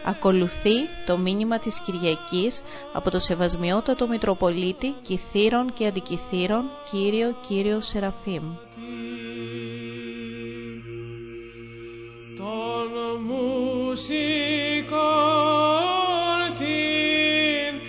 Ακολουθεί το μήνυμα της Κυριακής από το Σεβασμιότατο Μητροπολίτη Κιθήρων και Αντικιθήρων, Κύριο Σεραφείμ. Τον μουσικό την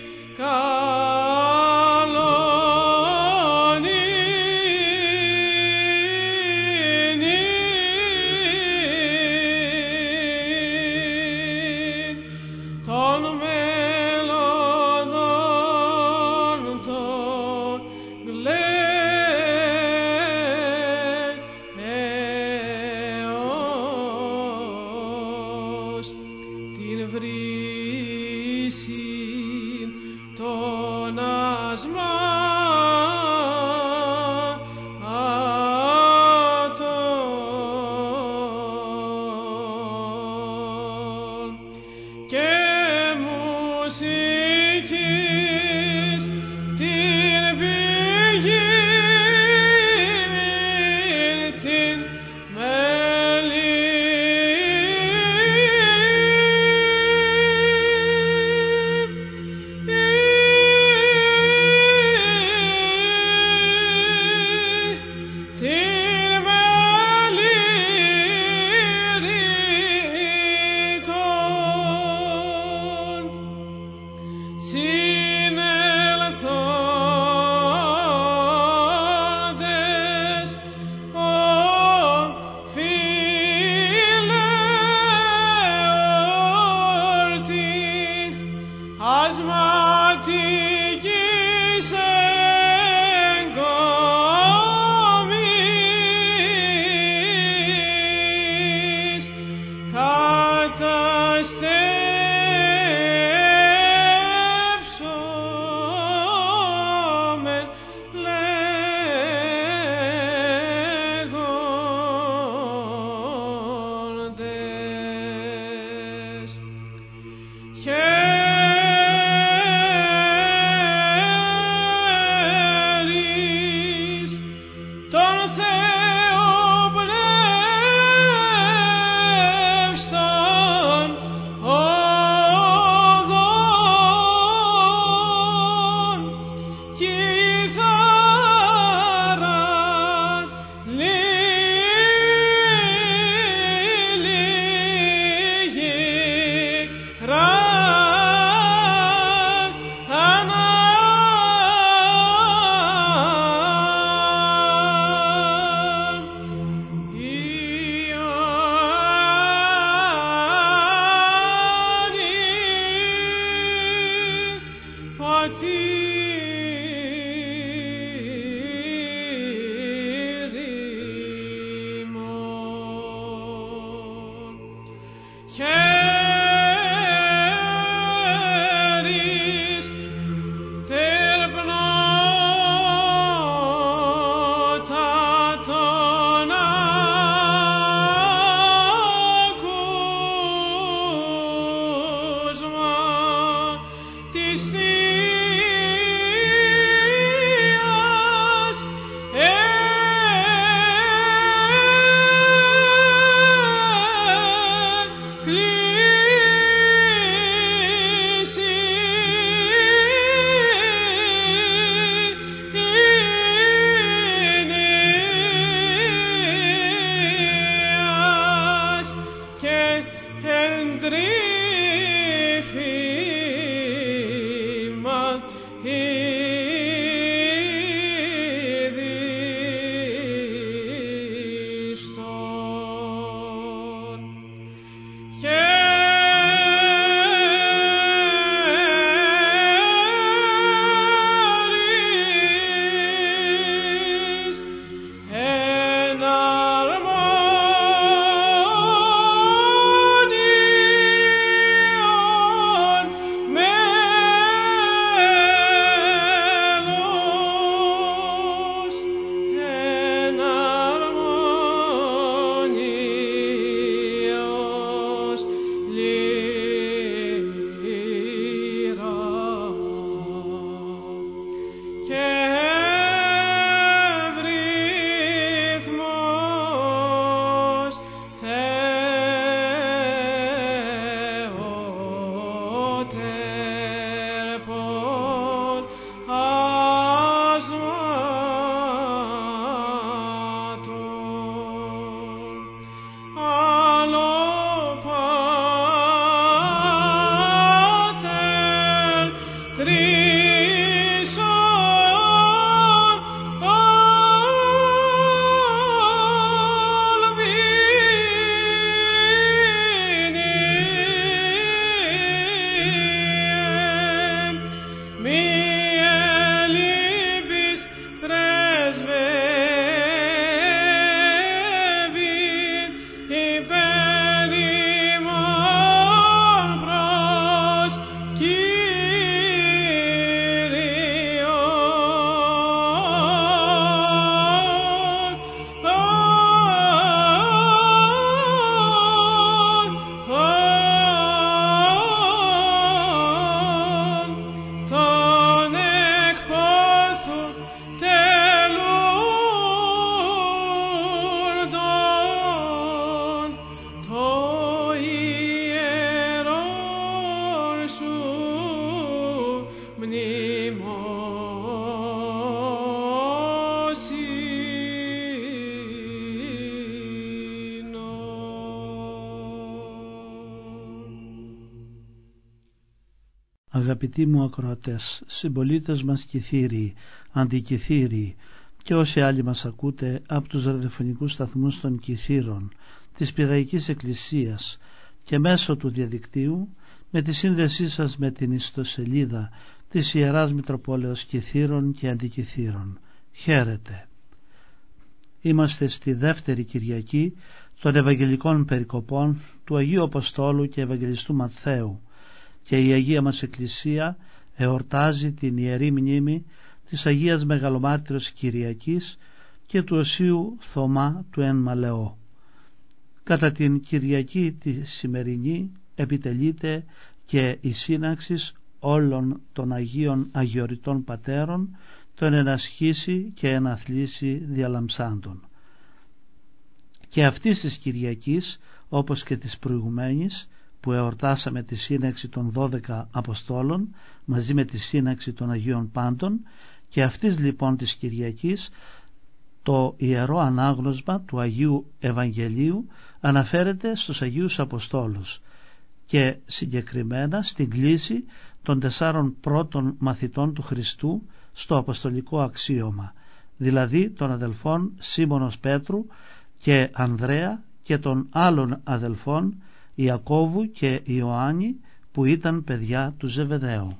Αγαπητοί μου ακροατές, συμπολίτες μας Κιθύριοι, αντικιθύριοι και όσοι άλλοι μας ακούτε από τους ραδιοφωνικούς σταθμούς των Κιθύρων, της Πειραϊκής Εκκλησίας και μέσω του διαδικτύου, με τη σύνδεσή σας με την ιστοσελίδα της Ιεράς Μητροπόλεως Κιθύρων και Αντικιθύρων. Χαίρετε. Είμαστε στη δεύτερη Κυριακή των Ευαγγελικών Περικοπών του Αγίου Αποστόλου και Ευαγγελιστού Ματθαίου και η Αγία μας Εκκλησία εορτάζει την Ιερή Μνήμη της Αγίας Μεγαλομάρτυρος Κυριακής και του Οσίου Θωμά του Εν Μαλεώ. Κατά την Κυριακή τη σημερινή επιτελείται και η σύναξη όλων των Αγίων Αγιοριτών Πατέρων, των ενασχίσει και εναθλίσει διαλαμψάντων. Και αυτής της Κυριακής, όπως και της προηγουμένης, που εορτάσαμε τη σύναξη των 12 Αποστόλων μαζί με τη σύναξη των Αγίων Πάντων, και αυτής λοιπόν της Κυριακής το Ιερό Ανάγνωσμα του Αγίου Ευαγγελίου αναφέρεται στους Αγίους Αποστόλους και συγκεκριμένα στην κλήση των 4 πρώτων μαθητών του Χριστού στο Αποστολικό αξίωμα, δηλαδή των αδελφών Σίμωνος Πέτρου και Ανδρέα και των άλλων αδελφών Ιακώβου και Ιωάννη, που ήταν παιδιά του Ζεβεδαίου.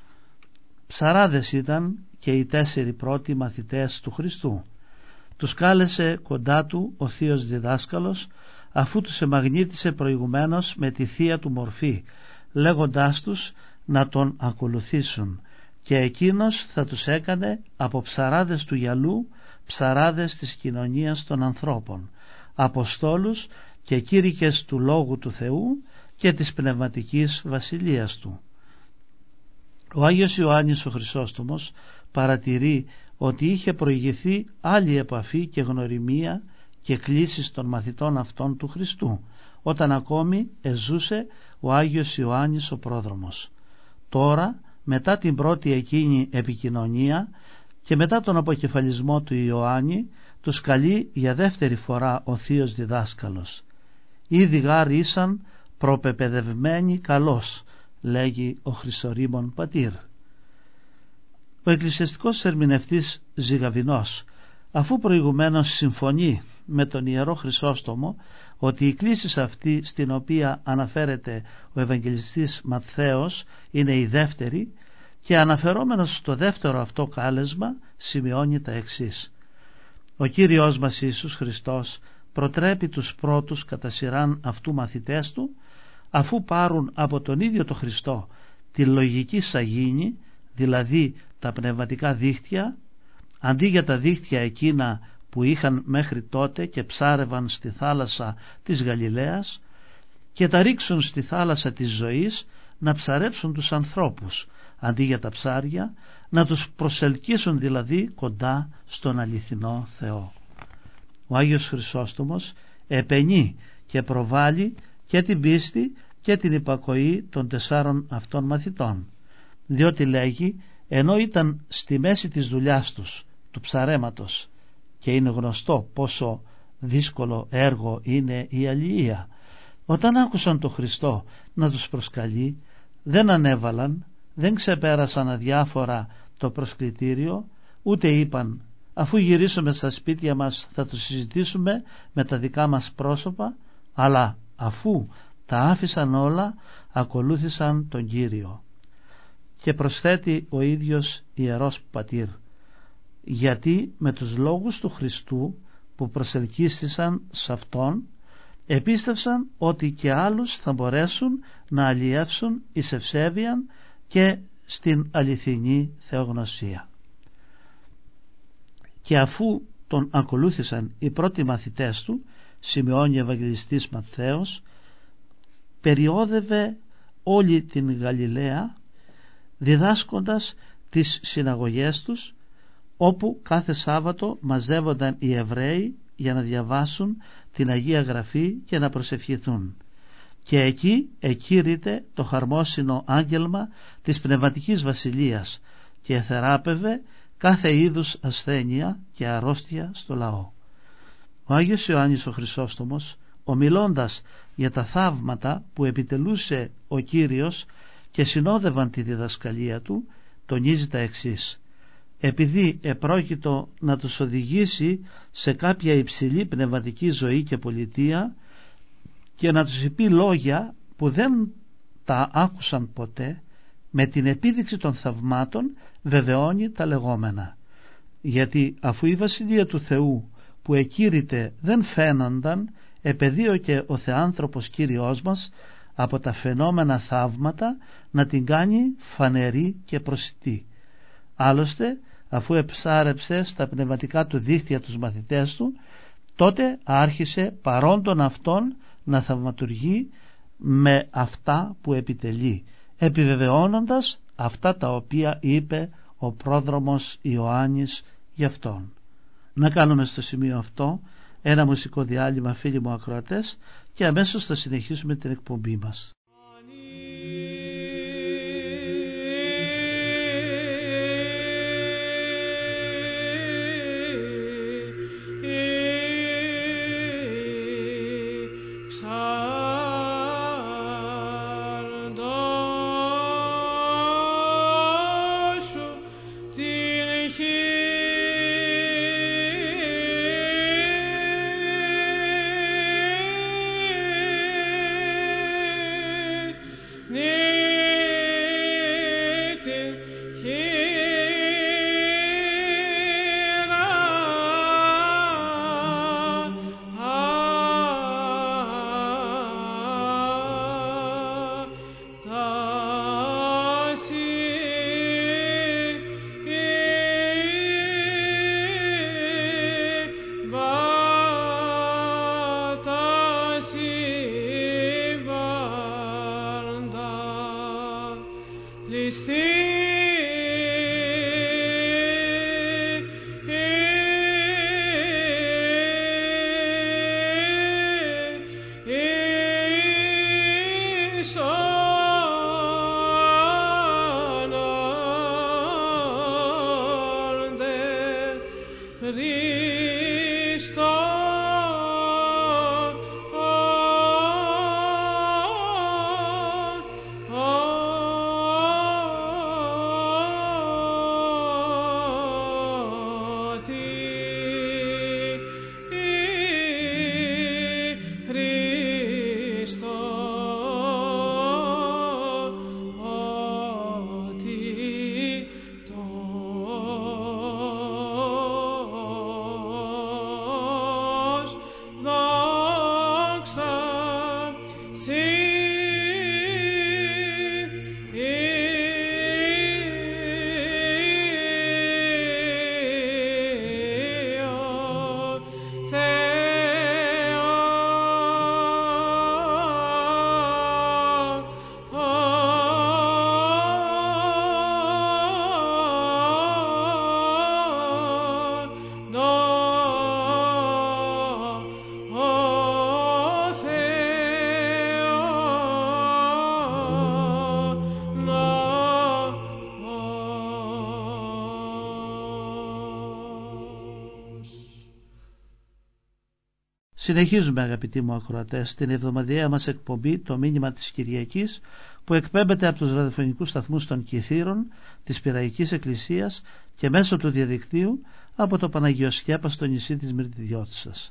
Ψαράδες ήταν και οι 4 πρώτοι μαθητές του Χριστού. Τους κάλεσε κοντά του ο Θείος Διδάσκαλος, αφού τους εμαγνήτησε προηγουμένως με τη θεία του μορφή, λέγοντάς τους να τον ακολουθήσουν, και εκείνος θα τους έκανε από ψαράδες του γυαλού ψαράδες της κοινωνίας των ανθρώπων, αποστόλους και κήρυκες του Λόγου του Θεού και της πνευματικής βασιλείας του. Ο Άγιος Ιωάννης ο Χρυσόστομος παρατηρεί ότι είχε προηγηθεί άλλη επαφή και γνωριμία και κλήσεις των μαθητών αυτών του Χριστού, όταν ακόμη εζούσε ο Άγιος Ιωάννης ο πρόδρομος. Τώρα, μετά την πρώτη εκείνη επικοινωνία και μετά τον αποκεφαλισμό του Ιωάννη, τους καλεί για δεύτερη φορά ο Θείος Διδάσκαλος. «Ήδη γάρ ήσαν προπεπαιδευμένοι καλώς», λέγει ο Χρυσορήμων πατήρ. Ο εκκλησιαστικός ερμηνευτής Ζυγαβηνός, αφού προηγουμένως συμφωνεί με τον Ιερό Χρυσόστομο ότι η κλήση αυτή στην οποία αναφέρεται ο Ευαγγελιστής Ματθαίος είναι η δεύτερη, και αναφερόμενος στο δεύτερο αυτό κάλεσμα σημειώνει τα εξής: «Ο Κύριος μας Ιησούς Χριστός προτρέπει τους πρώτους κατά σειράν αυτού μαθητές του, αφού πάρουν από τον ίδιο τον Χριστό τη λογική σαγίνη, δηλαδή τα πνευματικά δίχτυα, αντί για τα δίχτυα εκείνα που είχαν μέχρι τότε και ψάρευαν στη θάλασσα της Γαλιλαίας, και τα ρίξουν στη θάλασσα της ζωής να ψαρέψουν τους ανθρώπους, αντί για τα ψάρια να τους προσελκύσουν δηλαδή κοντά στον αληθινό Θεό». Ο Άγιος Χρυσόστομος επενεί και προβάλλει και την πίστη και την υπακοή των 4 αυτών μαθητών, διότι λέγει, ενώ ήταν στη μέση της δουλειάς τους, του ψαρέματος, και είναι γνωστό πόσο δύσκολο έργο είναι η αλληλεία, όταν άκουσαν τον Χριστό να τους προσκαλεί, δεν ανέβαλαν, δεν ξεπέρασαν αδιάφορα το προσκλητήριο, ούτε είπαν, αφού γυρίσουμε στα σπίτια μας θα το συζητήσουμε με τα δικά μας πρόσωπα, αλλά αφού τα άφησαν όλα, ακολούθησαν τον Κύριο. Και προσθέτει ο ίδιος Ιερός Πατήρ, γιατί με τους λόγους του Χριστού που προσελκύστησαν σε Αυτόν, επίστευσαν ότι και άλλους θα μπορέσουν να αλλιεύσουν εις ευσέβειαν και στην αληθινή θεογνωσία. Και αφού τον ακολούθησαν οι πρώτοι μαθητές του, σημειώνει ο Ευαγγελιστής Ματθαίος, περιόδευε όλη την Γαλιλαία, διδάσκοντας τις συναγωγές τους, όπου κάθε Σάββατο μαζεύονταν οι Εβραίοι για να διαβάσουν την Αγία Γραφή και να προσευχηθούν. Και εκεί εκήρυτε το χαρμόσυνο άγγελμα της Πνευματικής Βασιλείας και θεράπευε κάθε είδους ασθένεια και αρρώστια στο λαό. Ο Άγιος Ιωάννης ο Χρυσόστομος, ομιλώντας για τα θαύματα που επιτελούσε ο Κύριος και συνόδευαν τη διδασκαλία του, τονίζει τα εξής: επειδή επρόκειτο να τους οδηγήσει σε κάποια υψηλή πνευματική ζωή και πολιτεία και να τους πει λόγια που δεν τα άκουσαν ποτέ, με την επίδειξη των θαυμάτων βεβαιώνει τα λεγόμενα. Γιατί αφού η Βασιλεία του Θεού που εκήρυτε δεν φαίνονταν, επεδίωκε ο Θεάνθρωπος Κύριος μας από τα φαινόμενα θαύματα να την κάνει φανερή και προσιτή. Άλλωστε, αφού εψάρεψε στα πνευματικά του δίχτυα τους μαθητές του, τότε άρχισε παρόντων αυτών να θαυματουργεί με αυτά που επιτελεί, επιβεβαιώνοντας αυτά τα οποία είπε ο πρόδρομος Ιωάννης γι' αυτόν. Να κάνουμε στο σημείο αυτό ένα μουσικό διάλειμμα, φίλοι μου ακροατές, και αμέσως θα συνεχίσουμε την εκπομπή μας. Συνεχίζουμε, αγαπητοί μου ακροατές, την εβδομαδιαία μας εκπομπή «Το μήνυμα της Κυριακής», που εκπέμπεται από τους ραδιοφωνικούς σταθμούς των Κιθήρων, της Πειραϊκής Εκκλησίας και μέσω του διαδικτύου από το Παναγιοσκέπα στο νησί της Μυρτιδιώτισσας.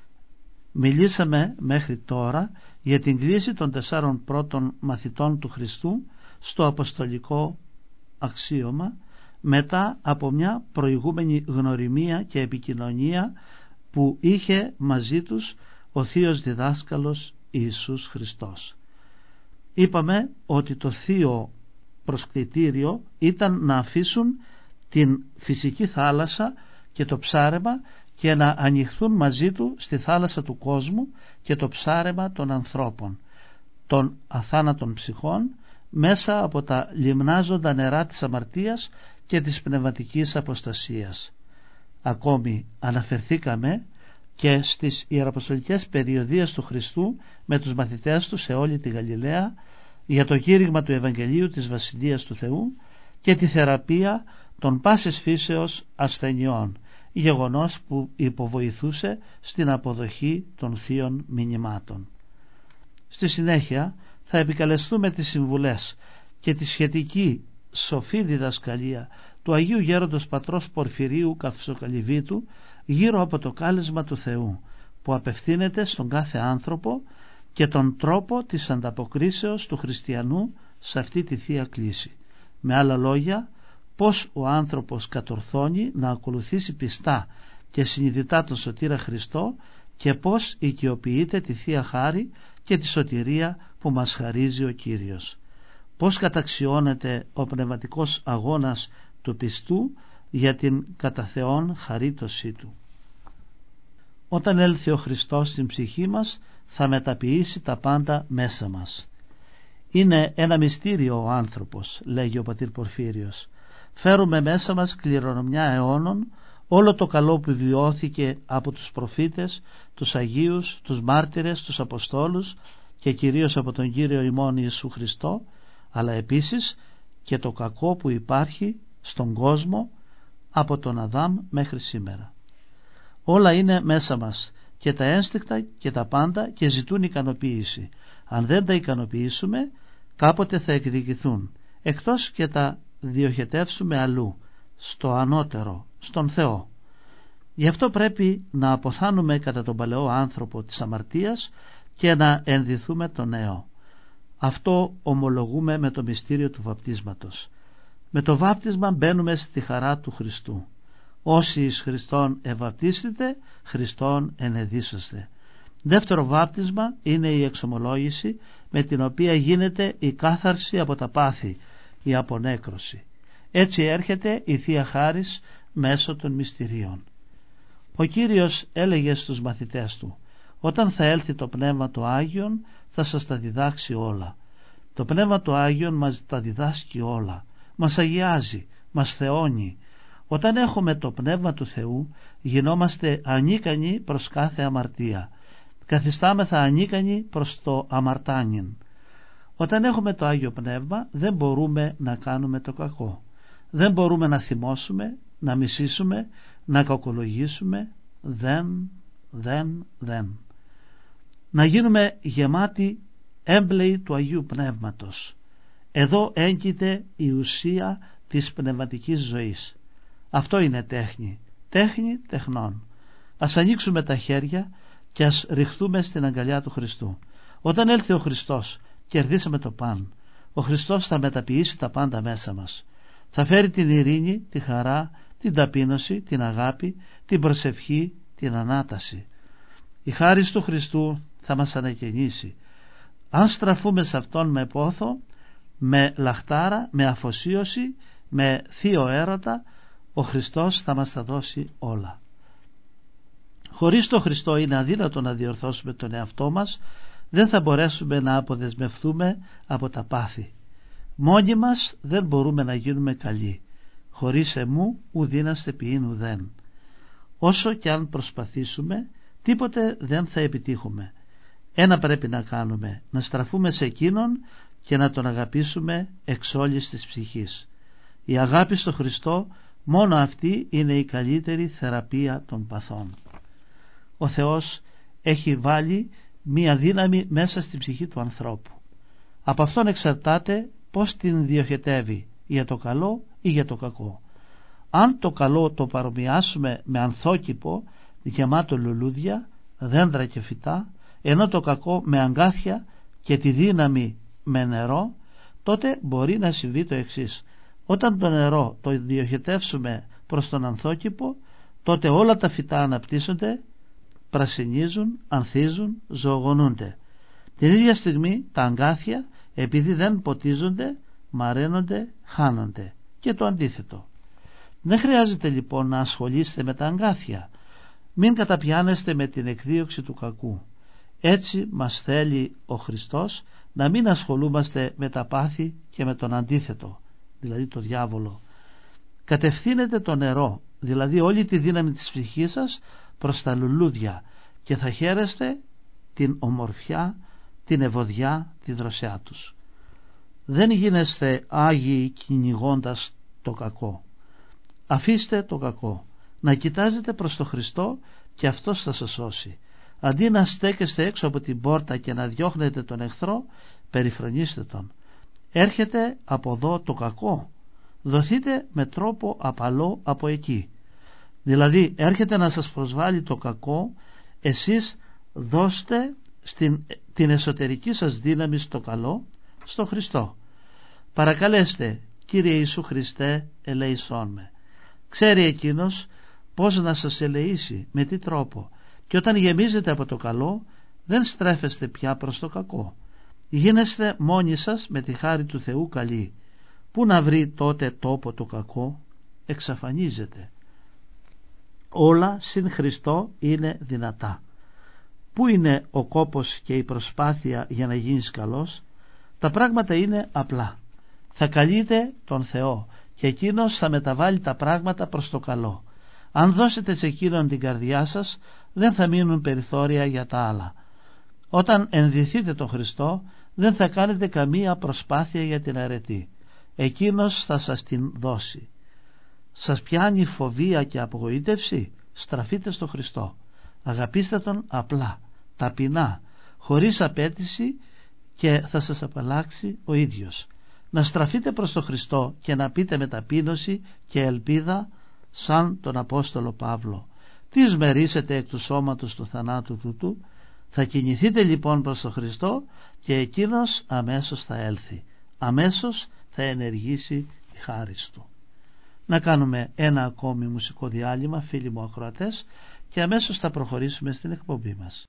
Μιλήσαμε μέχρι τώρα για την κλίση των 4 πρώτων μαθητών του Χριστού στο αποστολικό αξίωμα, μετά από μια προηγούμενη γνωριμία και επικοινωνία που είχε μαζί τους ο Θείος Διδάσκαλος Ιησούς Χριστός. Είπαμε ότι το θείο προσκλητήριο ήταν να αφήσουν την φυσική θάλασσα και το ψάρεμα και να ανοιχθούν μαζί του στη θάλασσα του κόσμου και το ψάρεμα των ανθρώπων, των αθάνατων ψυχών, μέσα από τα λιμνάζοντα νερά της αμαρτίας και της πνευματικής αποστασίας. Ακόμη αναφερθήκαμε και στις ιεραποστολικές περιοδίες του Χριστού με τους μαθητές του σε όλη τη Γαλιλαία για το κήρυγμα του Ευαγγελίου της Βασιλείας του Θεού και τη θεραπεία των πάσης φύσεως ασθενειών, γεγονός που υποβοηθούσε στην αποδοχή των θείων μηνυμάτων. Στη συνέχεια θα επικαλεστούμε τις συμβουλές και τη σχετική σοφή διδασκαλία του Αγίου Γέροντος Πατρός Πορφυρίου Καυσοκαλυβίτου γύρω από το κάλεσμα του Θεού, που απευθύνεται στον κάθε άνθρωπο, και τον τρόπο της ανταποκρίσεως του χριστιανού σε αυτή τη Θεία Κλήση. Με άλλα λόγια, πώς ο άνθρωπος κατορθώνει να ακολουθήσει πιστά και συνειδητά τον Σωτήρα Χριστό και πώς οικειοποιείται τη Θεία Χάρη και τη σωτηρία που μας χαρίζει ο Κύριος. Πώς καταξιώνεται ο πνευματικός αγώνας του πιστού για την κατά Θεόν χαρίτωσή του. Όταν έλθει ο Χριστός στην ψυχή μας, θα μεταποιήσει τα πάντα μέσα μας. Είναι ένα μυστήριο ο άνθρωπος, λέγει ο πατήρ Πορφύριος. Φέρουμε μέσα μας κληρονομιά αιώνων, όλο το καλό που βιώθηκε από τους προφήτες, τους Αγίους, τους μάρτυρες, τους Αποστόλους και κυρίως από τον Κύριο ημών Ιησού Χριστό, αλλά επίσης και το κακό που υπάρχει στον κόσμο από τον Αδάμ μέχρι σήμερα. Όλα είναι μέσα μας, και τα ένστικτα και τα πάντα, και ζητούν ικανοποίηση. Αν δεν τα ικανοποιήσουμε, κάποτε θα εκδικηθούν, εκτός και τα διοχετεύσουμε αλλού, στο ανώτερο, στον Θεό. Γι' αυτό πρέπει να αποθάνουμε κατά τον παλαιό άνθρωπο της αμαρτίας και να ενδυθούμε το νέο. Αυτό ομολογούμε με το μυστήριο του βαπτίσματος. Με το βάπτισμα μπαίνουμε στη χαρά του Χριστού. Όσοι εις Χριστόν ευαπτίστητε, Χριστόν ενεδίσσεστε. Δεύτερο βάπτισμα είναι η εξομολόγηση, με την οποία γίνεται η κάθαρση από τα πάθη, η απονέκρωση. Έτσι έρχεται η Θεία Χάρις μέσω των μυστηρίων. Ο Κύριος έλεγε στους μαθητές του: όταν θα έλθει το Πνεύμα το Άγιον, θα σας τα διδάξει όλα. Το Πνεύμα το Άγιον μας τα διδάσκει όλα, μας αγιάζει, μας θεώνει. Όταν έχουμε το Πνεύμα του Θεού, γινόμαστε ανίκανοι προς κάθε αμαρτία, καθιστάμεθα ανίκανοι προς το αμαρτάνιν. Όταν έχουμε το Άγιο Πνεύμα, δεν μπορούμε να κάνουμε το κακό, δεν μπορούμε να θυμώσουμε, να μισήσουμε, να κακολογήσουμε, δεν. Να γίνουμε γεμάτοι έμπλεοι του Αγίου Πνεύματος. Εδώ έγκυται η ουσία της πνευματικής ζωής. Αυτό είναι τέχνη τεχνών. Ας ανοίξουμε τα χέρια και ας ρηχθούμε στην αγκαλιά του Χριστού. Όταν έλθει ο Χριστός, κερδίσαμε το παν. Ο Χριστός θα μεταποιήσει τα πάντα μέσα μας. Θα φέρει την ειρήνη, τη χαρά, την ταπείνωση, την αγάπη, την προσευχή, την ανάταση. Η χάρις του Χριστού θα μας ανακαινήσει. Αν στραφούμε σε Αυτόν με πόθο, με λαχτάρα, με αφοσίωση, με θείο έρωτα, ο Χριστός θα μας τα δώσει όλα. Χωρίς τον Χριστό είναι αδύνατο να διορθώσουμε τον εαυτό μας, δεν θα μπορέσουμε να αποδεσμευτούμε από τα πάθη. Μόνοι μας δεν μπορούμε να γίνουμε καλοί. Χωρίς εμού ουδήναστε ποιήν ουδέν. Όσο κι αν προσπαθήσουμε, τίποτε δεν θα επιτύχουμε. Ένα πρέπει να κάνουμε, να στραφούμε σε Εκείνον και να Τον αγαπήσουμε εξ όλης της ψυχής. Η αγάπη στο Χριστό, μόνο αυτή είναι η καλύτερη θεραπεία των παθών. Ο Θεός έχει βάλει μία δύναμη μέσα στην ψυχή του ανθρώπου. Από αυτόν εξαρτάται πώς την διοχετεύει, για το καλό ή για το κακό. Αν το καλό το παρομοιάσουμε με ανθόκηπο γεμάτο λουλούδια, δέντρα και φυτά, ενώ το κακό με αγκάθια και τη δύναμη με νερό, τότε μπορεί να συμβεί το εξής. Όταν το νερό το διοχετεύσουμε προς τον ανθόκηπο, τότε όλα τα φυτά αναπτύσσονται, πρασινίζουν, ανθίζουν, ζωογονούνται. Την ίδια στιγμή τα αγκάθια, επειδή δεν ποτίζονται, μαραίνονται, χάνονται. Και το αντίθετο. Δεν χρειάζεται λοιπόν να ασχολείστε με τα αγκάθια. Μην καταπιάνεστε με την εκδίωξη του κακού. Έτσι μας θέλει ο Χριστός να μην ασχολούμαστε με τα πάθη και με τον αντίθετο, δηλαδή το διάβολο. Κατευθύνετε το νερό, δηλαδή όλη τη δύναμη της ψυχής σας, προς τα λουλούδια και θα χαίρεστε την ομορφιά, την ευωδιά, τη δροσιά τους. Δεν γίνεστε άγιοι κυνηγώντας το κακό. Αφήστε το κακό, να κοιτάζετε προς το Χριστό και αυτός θα σας σώσει. Αντί να στέκεστε έξω από την πόρτα και να διώχνετε τον εχθρό, περιφρονήστε τον. Έρχεται από εδώ το κακό, δοθείτε με τρόπο απαλό από εκεί. Δηλαδή έρχεται να σας προσβάλλει το κακό, εσείς δώστε την εσωτερική σας δύναμη στο καλό, στο Χριστό. Παρακαλέστε, Κύριε Ιησού Χριστέ, ελεησόν με. Ξέρει εκείνος πώς να σας ελεήσει, με τι τρόπο, και όταν γεμίζετε από το καλό δεν στρέφεστε πια προς το κακό. Γίνεστε μόνοι σας με τη χάρη του Θεού καλοί. Πού να βρει τότε τόπο το κακό? Εξαφανίζεται. Όλα συν Χριστό είναι δυνατά. Πού είναι ο κόπος και η προσπάθεια για να γίνεις καλός? Τα πράγματα είναι απλά. Θα καλείτε τον Θεό και εκείνος θα μεταβάλει τα πράγματα προς το καλό. Αν δώσετε σε εκείνον την καρδιά σας, δεν θα μείνουν περιθώρια για τα άλλα. Όταν ενδυθείτε τον Χριστό, δεν θα κάνετε καμία προσπάθεια για την αρετή. Εκείνος θα σας την δώσει. Σας πιάνει φοβία και απογοήτευση? Στραφείτε στο Χριστό. Αγαπήστε τον απλά, ταπεινά, χωρίς απέτηση, και θα σας απαλλάξει ο ίδιος. Να στραφείτε προς τον Χριστό και να πείτε με ταπείνωση και ελπίδα, σαν τον Απόστολο Παύλο: τι σμερίσετε εκ του σώματος του θανάτου τούτου? Θα κινηθείτε λοιπόν προς τον Χριστό και εκείνος αμέσως θα έλθει, αμέσως θα ενεργήσει η χάρις του. Να κάνουμε ένα ακόμη μουσικό διάλειμμα, φίλοι μου ακροατές, και αμέσως θα προχωρήσουμε στην εκπομπή μας.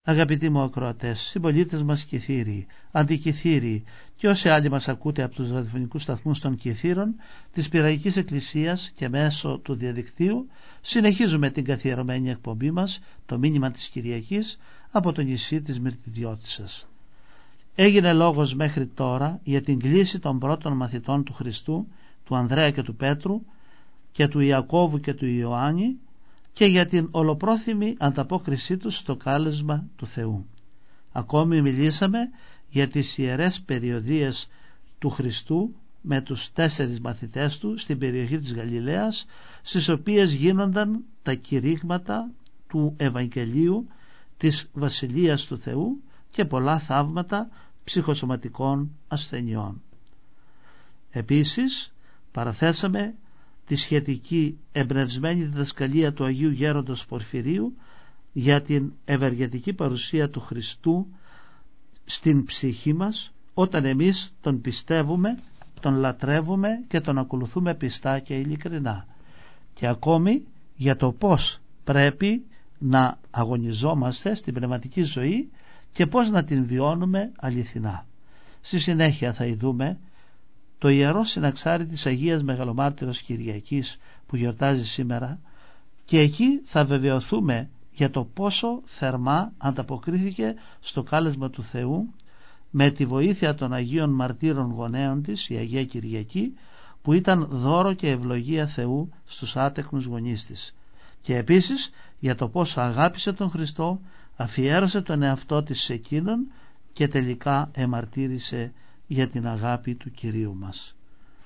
Αγαπητοί μου ακροατές, συμπολίτες μας Κιθύριοι, αντικιθύριοι και όσοι άλλοι μας ακούτε από τους ραδιοφωνικούς σταθμούς των Κιθύρων της Πειραϊκής Εκκλησίας και μέσω του διαδικτύου, συνεχίζουμε την καθιερωμένη εκπομπή μας, το μήνυμα της Κυριακής, από το νησί της Μυρτιδιώτισσας. Έγινε λόγος μέχρι τώρα για την κλήση των πρώτων μαθητών του Χριστού, του Ανδρέα και του Πέτρου και του Ιακώβου και του Ιωάννη, και για την ολοπρόθυμη ανταπόκρισή τους στο κάλεσμα του Θεού. Ακόμη μιλήσαμε για τις ιερές περιοδίες του Χριστού με τους 4 μαθητές του στην περιοχή της Γαλιλαίας, στις οποίες γίνονταν τα κηρύγματα του Ευαγγελίου της Βασιλείας του Θεού και πολλά θαύματα ψυχοσωματικών ασθενειών. Επίσης παραθέσαμε τη σχετική εμπνευσμένη διδασκαλία του Αγίου Γέροντος Πορφυρίου για την ευεργετική παρουσία του Χριστού στην ψυχή μας όταν εμείς τον πιστεύουμε, τον λατρεύουμε και τον ακολουθούμε πιστά και ειλικρινά, και ακόμη για το πώς πρέπει να αγωνιζόμαστε στην πνευματική ζωή και πώς να την βιώνουμε αληθινά. Στη συνέχεια θα ειδούμε το Ιερό Συναξάρι της Αγίας Μεγαλομάρτυρος Κυριακής που γιορτάζει σήμερα, και εκεί θα βεβαιωθούμε για το πόσο θερμά ανταποκρίθηκε στο κάλεσμα του Θεού με τη βοήθεια των Αγίων Μαρτύρων γονέων της, η Αγία Κυριακή, που ήταν δώρο και ευλογία Θεού στους άτεχνους γονείς της, και επίσης για το πόσο αγάπησε τον Χριστό, αφιέρωσε τον εαυτό της σε εκείνον και τελικά εμαρτύρησε για την αγάπη του Κυρίου μας.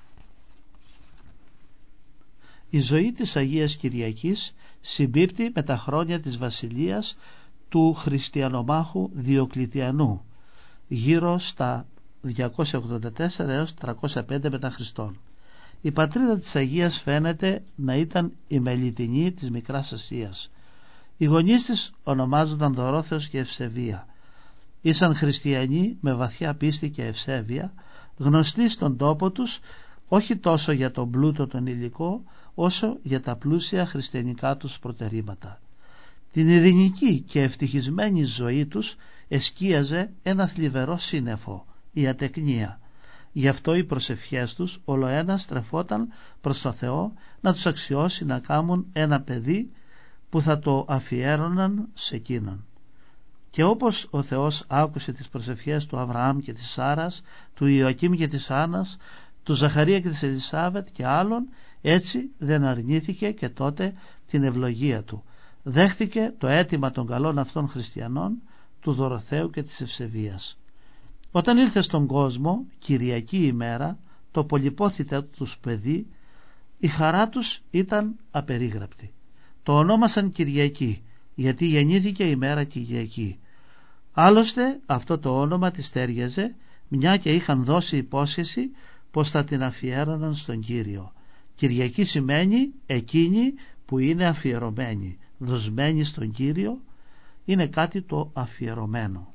Η ζωή της Αγίας Κυριακής συμπίπτει με τα χρόνια της βασιλείας του χριστιανομάχου Διοκλητιανού, γύρω στα 284 έως 305 μετά Χριστόν. Η πατρίδα της Αγίας φαίνεται να ήταν η Μελιτινή της Μικράς Ασίας. Οι γονείς της ονομάζονταν Δωρόθεος και Ευσεβία. Ήσαν χριστιανοί με βαθιά πίστη και ευσέβεια, γνωστοί στον τόπο τους όχι τόσο για τον πλούτο τον υλικό, όσο για τα πλούσια χριστιανικά τους προτερήματα. Την ειρηνική και ευτυχισμένη ζωή τους εσκίαζε ένα θλιβερό σύννεφο, η ατεκνία. Γι' αυτό οι προσευχές τους ολοένα στρεφόταν προς το Θεό να τους αξιώσει να κάμουν ένα παιδί που θα το αφιέρωναν σε εκείνον. Και όπως ο Θεός άκουσε τις προσευχές του Αβραάμ και της Σάρας, του Ιωακήμ και της Άννας, του Ζαχαρία και της Ελισάβετ και άλλων, έτσι δεν αρνήθηκε και τότε την ευλογία του. Δέχθηκε το αίτημα των καλών αυτών χριστιανών, του Δωροθέου και της Ευσεβίας. Όταν ήλθε στον κόσμο Κυριακή ημέρα, το πολυπόθητα τους παιδί, η χαρά τους ήταν απερίγραπτη. Το ονόμασαν Κυριακή γιατί γεννήθηκε η μέρα Κυριακή. Άλλωστε αυτό το όνομα της τέριαζε, μια και είχαν δώσει υπόσχεση πως θα την αφιέρωναν στον Κύριο. Κυριακή σημαίνει εκείνη που είναι αφιερωμένη, δοσμένη στον Κύριο, είναι κάτι το αφιερωμένο.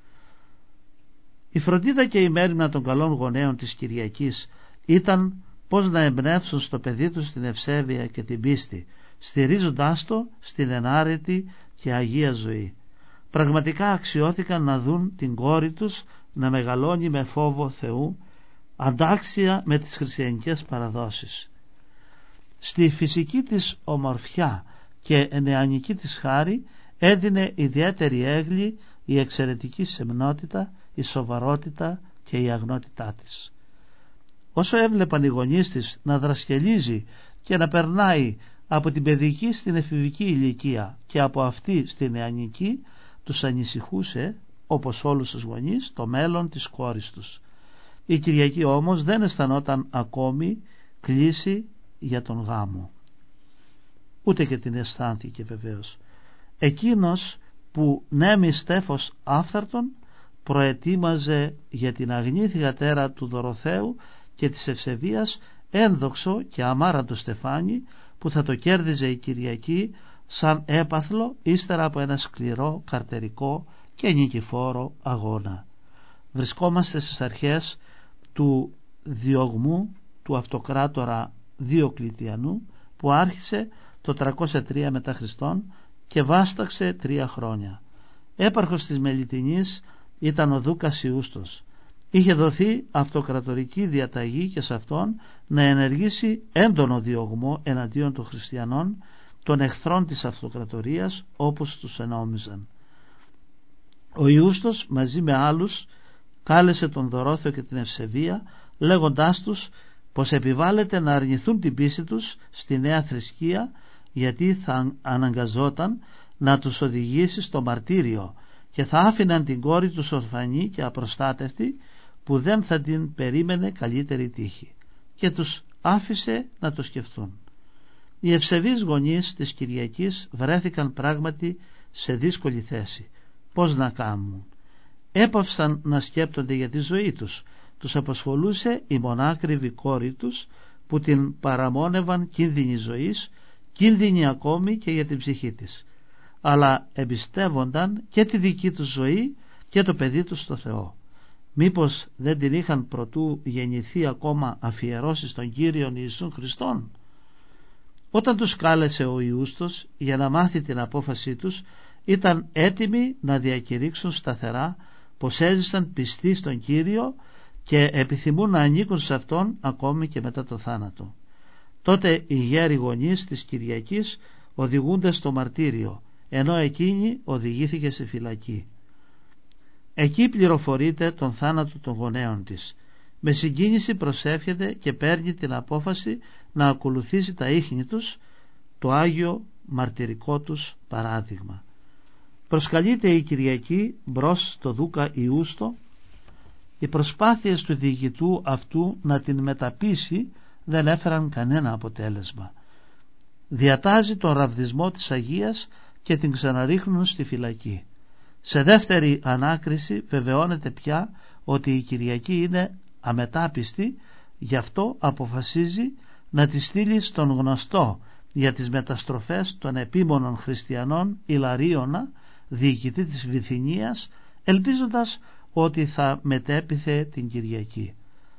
Η φροντίδα και η μέριμνα των καλών γονέων της Κυριακής ήταν πώς να εμπνεύσουν στο παιδί τους την ευσέβεια και την πίστη, στηρίζοντάς το στην ενάρετη και αγία ζωή. Πραγματικά αξιώθηκαν να δουν την κόρη τους να μεγαλώνει με φόβο Θεού, αντάξια με τις χριστιανικές παραδόσεις. Στη φυσική της ομορφιά και νεανική της χάρη έδινε ιδιαίτερη έγκλη η εξαιρετική σεμνότητα, η σοβαρότητα και η αγνότητά της. Όσο έβλεπαν οι γονείς της να δρασκελίζει και να περνάει από την παιδική στην εφηβική ηλικία και από αυτή στην νεανική, τους ανησυχούσε, όπως όλους τους γονείς, το μέλλον της κόρης τους. Η Κυριακή όμως δεν αισθανόταν ακόμη κλίση για τον γάμο, ούτε και την αισθάνθηκε βεβαίως. Εκείνος που νέμι στέφος άφθαρτον προετοίμαζε για την αγνή θυγατέρα του Δωροθέου και της Ευσεβίας ένδοξο και αμάραντο στεφάνι που θα το κέρδιζε η Κυριακή σαν έπαθλο ύστερα από ένα σκληρό, καρτερικό και νικηφόρο αγώνα. Βρισκόμαστε στις αρχές του διωγμού του αυτοκράτορα Διοκλητιανού που άρχισε το 303 μετά Χριστόν και βάσταξε 3 χρόνια. Έπαρχος της Μελιτινής ήταν ο Δούκας Ιούστος. Είχε δοθεί αυτοκρατορική διαταγή και σε αυτόν να ενεργήσει έντονο διωγμό εναντίον των χριστιανών, των εχθρών της αυτοκρατορίας, όπως τους ενόμιζαν. Ο Ιούστος μαζί με άλλους κάλεσε τον Δωρόθεο και την Ευσεβία, λέγοντάς τους πως επιβάλλεται να αρνηθούν την πίστη τους στη νέα θρησκεία, γιατί θα αναγκαζόταν να τους οδηγήσει στο μαρτύριο και θα άφηναν την κόρη τους ορφανή και απροστάτευτη, που δεν θα την περίμενε καλύτερη τύχη, και τους άφησε να το σκεφτούν. Οι ευσεβείς γονείς της Κυριακής βρέθηκαν πράγματι σε δύσκολη θέση. Πώς να κάνουν? Έπαυσαν να σκέπτονται για τη ζωή τους. Τους απασχολούσε η μονάκριβη κόρη τους, που την παραμόνευαν κίνδυνοι ζωής, κίνδυνοι ακόμη και για την ψυχή της, αλλά εμπιστεύονταν και τη δική τους ζωή και το παιδί τους στο Θεό. Μήπως δεν την είχαν προτού γεννηθεί ακόμα αφιερώσει στον Κύριον Ιησούν Χριστόν? Όταν τους κάλεσε ο Ιούστος για να μάθει την απόφασή τους, ήταν έτοιμοι να διακηρύξουν σταθερά πως έζησαν πιστοί στον Κύριο και επιθυμούν να ανήκουν σε Αυτόν ακόμη και μετά το θάνατο. Τότε οι γέροι γονείς της Κυριακής οδηγούνται στο μαρτύριο, ενώ εκείνη οδηγήθηκε στη φυλακή. Εκεί πληροφορείται τον θάνατο των γονέων της. Με συγκίνηση προσεύχεται και παίρνει την απόφαση να ακολουθήσει τα ίχνη τους, το Άγιο μαρτυρικό τους παράδειγμα. Προσκαλείται η Κυριακή μπρος στο Δούκα Ιούστο. Οι προσπάθειες του διοικητού αυτού να την μεταπείσει δεν έφεραν κανένα αποτέλεσμα. Διατάζει τον ραβδισμό της Αγίας και την ξαναρίχνουν στη φυλακή. Σε δεύτερη ανάκριση βεβαιώνεται πια ότι η Κυριακή είναι αμετάπιστη, γι' αυτό αποφασίζει να τη στείλει στον γνωστό για τις μεταστροφές των επίμονων χριστιανών Ιλαρίωνα, διοικητή της Βυθινίας, ελπίζοντας ότι θα μετέπιθε την Κυριακή.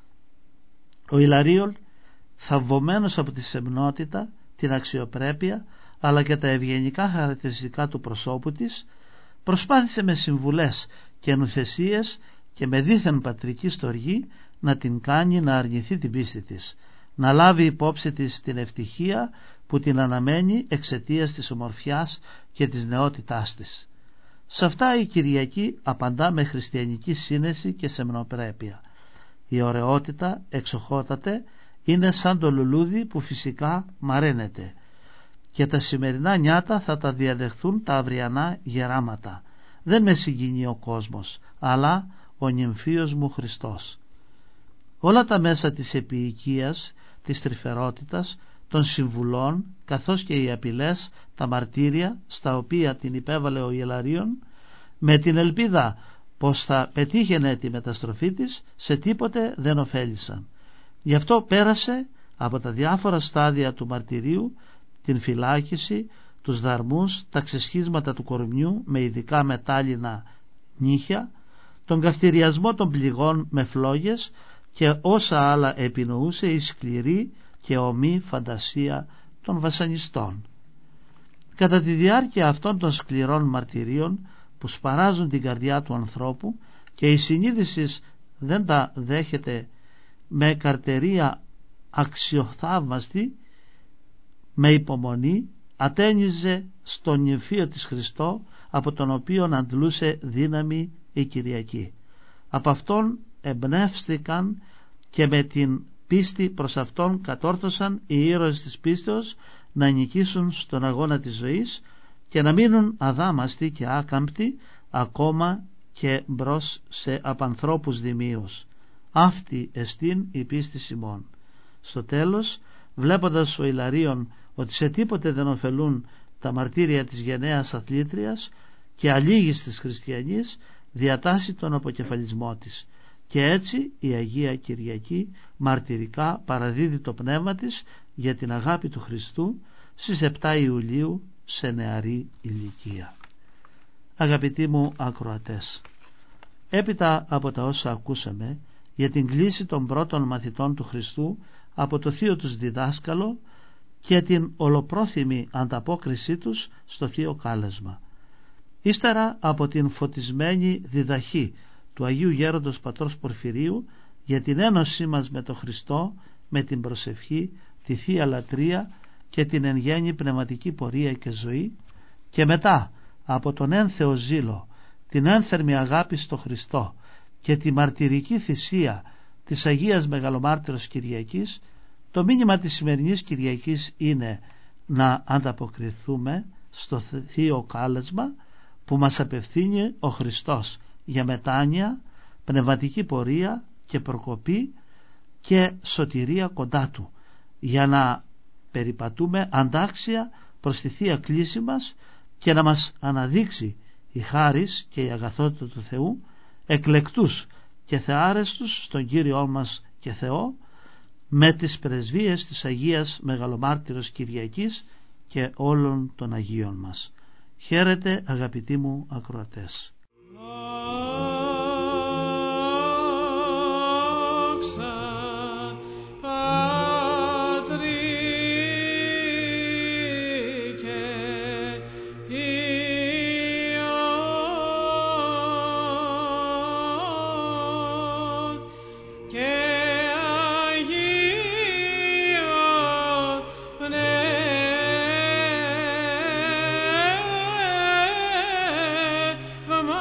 Ο Ιλαρίων, θαυμωμένος από τη σεμνότητα, την αξιοπρέπεια αλλά και τα ευγενικά χαρακτηριστικά του προσώπου της, προσπάθησε με συμβουλές και νουθεσίες και με δίθεν πατρική στοργή να την κάνει να αρνηθεί την πίστη της, να λάβει υπόψη της την ευτυχία που την αναμένει εξαιτίας της ομορφιάς και της νεότητάς της. Σε αυτά η Κυριακή απαντά με χριστιανική σύνεση και σεμνοπρέπεια. Η ωραιότητα, εξοχότατε, είναι σαν το λουλούδι που φυσικά μαραίνεται, και τα σημερινά νιάτα θα τα διαδεχθούν τα αυριανά γεράματα. Δεν με συγκινεί ο κόσμος, αλλά ο νυμφίος μου Χριστός. Όλα τα μέσα της επιοικίας, της τρυφερότητας, των συμβουλών, καθώς και οι απειλές, τα μαρτύρια στα οποία την υπέβαλε ο Ιλαρίων, με την ελπίδα πως θα πετύχαινε τη μεταστροφή της, σε τίποτε δεν ωφέλησαν. Γι' αυτό πέρασε από τα διάφορα στάδια του μαρτυρίου, την φυλάκιση, τους δαρμούς, τα ξεσχίσματα του κορμιού με ειδικά μετάλλινα νύχια, τον καυτηριασμό των πληγών με φλόγες και όσα άλλα επινοούσε η σκληρή και ομή φαντασία των βασανιστών. Κατά τη διάρκεια αυτών των σκληρών μαρτυρίων που σπαράζουν την καρδιά του ανθρώπου και η συνείδηση δεν τα δέχεται με καρτερία αξιοθαύμαστη, με υπομονή ατένιζε στον νυμφίο της Χριστό, από τον οποίον αντλούσε δύναμη η Κυριακή. Από αυτόν εμπνεύστηκαν και με την πίστη προς αυτόν κατόρθωσαν οι ήρωες της πίστεως να νικήσουν στον αγώνα της ζωής και να μείνουν αδάμαστοι και άκαμπτοι ακόμα και μπρος σε απανθρώπους δημίους. Αυτή εστίν η πίστη ημών. Στο τέλος, βλέποντας ο Ιλαρίων ότι σε τίποτε δεν ωφελούν τα μαρτύρια της γενναίας αθλήτριας και αλήγιστης χριστιανής, διατάσσει τον αποκεφαλισμό της, και έτσι η Αγία Κυριακή μαρτυρικά παραδίδει το πνεύμα της για την αγάπη του Χριστού στις 7 Ιουλίου σε νεαρή ηλικία. Αγαπητοί μου ακροατές, έπειτα από τα όσα ακούσαμε για την κλίση των πρώτων μαθητών του Χριστού από το θείο τους διδάσκαλο και την ολοπρόθυμη ανταπόκρισή τους στο θείο κάλεσμα, Ύστερα από την φωτισμένη διδαχή του Αγίου Γέροντος Πατρός Πορφυρίου για την ένωσή μας με τον Χριστό, με την προσευχή, τη Θεία Λατρεία και την εν γέννη πνευματική πορεία και ζωή, και μετά από τον ένθεο ζήλο, την ένθερμη αγάπη στο Χριστό και τη μαρτυρική θυσία της Αγίας Μεγαλομάρτυρος Κυριακής, το μήνυμα της σημερινής Κυριακής είναι να ανταποκριθούμε στο θείο κάλεσμα που μας απευθύνει ο Χριστός για μετάνοια, πνευματική πορεία και προκοπή και σωτηρία κοντά Του, για να περιπατούμε αντάξια προς τη Θεία Κλήση μας και να μας αναδείξει η χάρις και η αγαθότητα του Θεού, εκλεκτούς και θεάρεστους στον Κύριό μας και Θεό, με τις πρεσβείες της Αγίας Μεγαλομάρτυρος Κυριακής και όλων των Αγίων μας. Χαίρετε αγαπητοί μου ακροατές. Come on.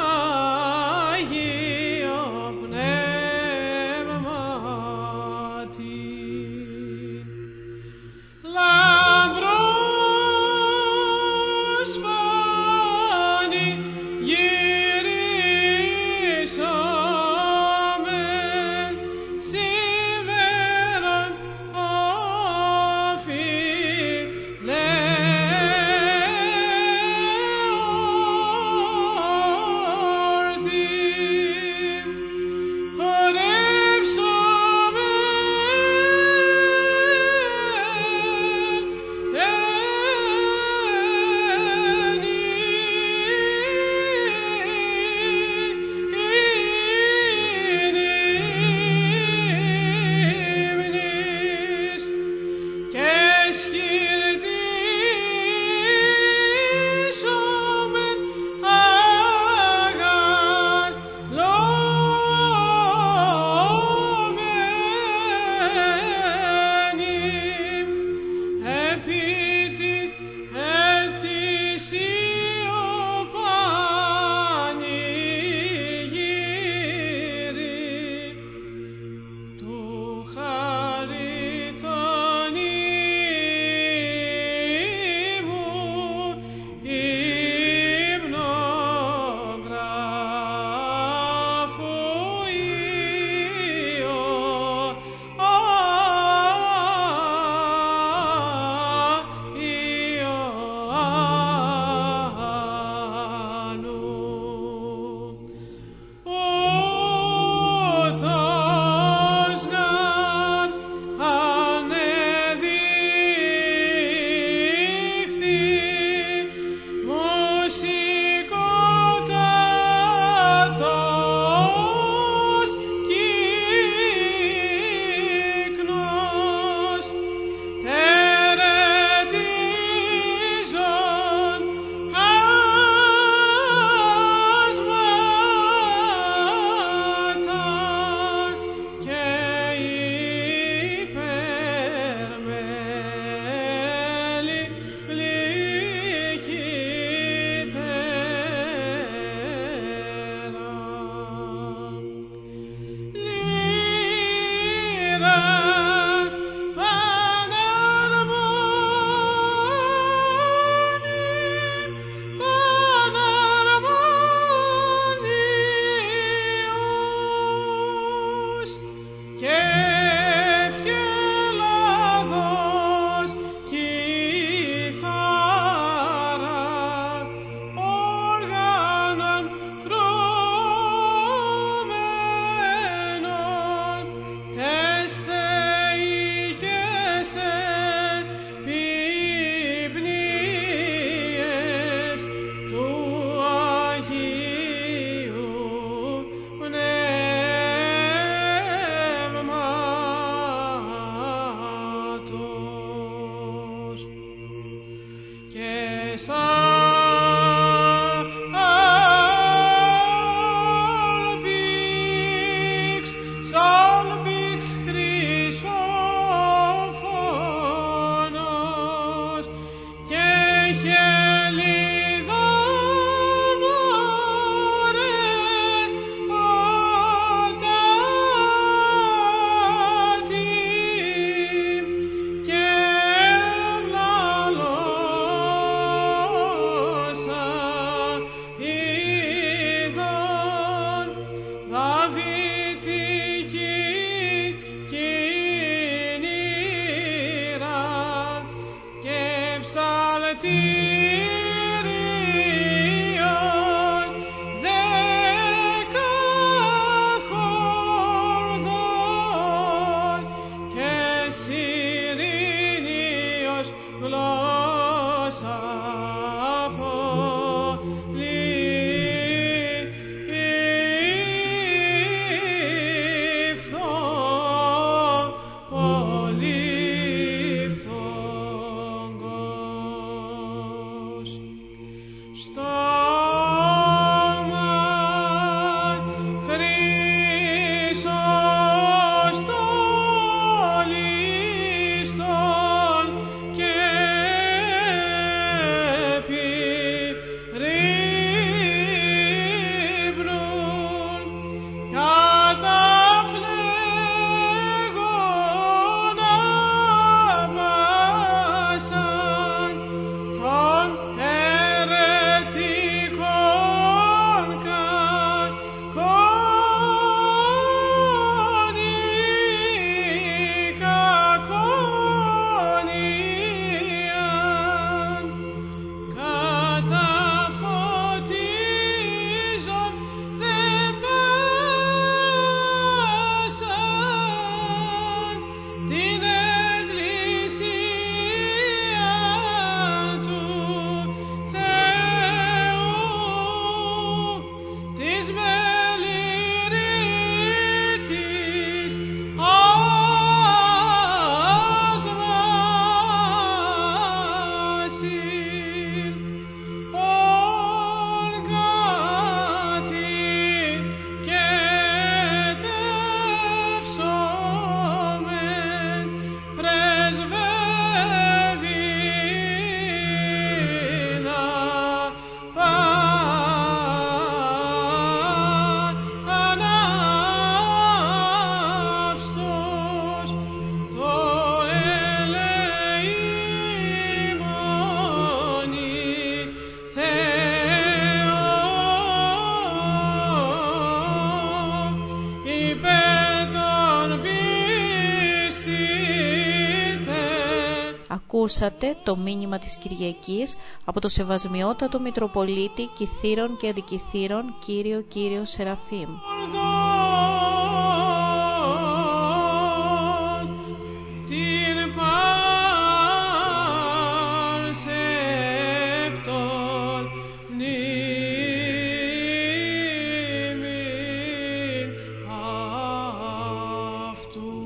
Ακούσατε το μήνυμα της Κυριακής από το Σεβασμιότατο Μητροπολίτη Κιθήρων και Αντικιθήρων Κύριο Σεραφείμ. Αυτού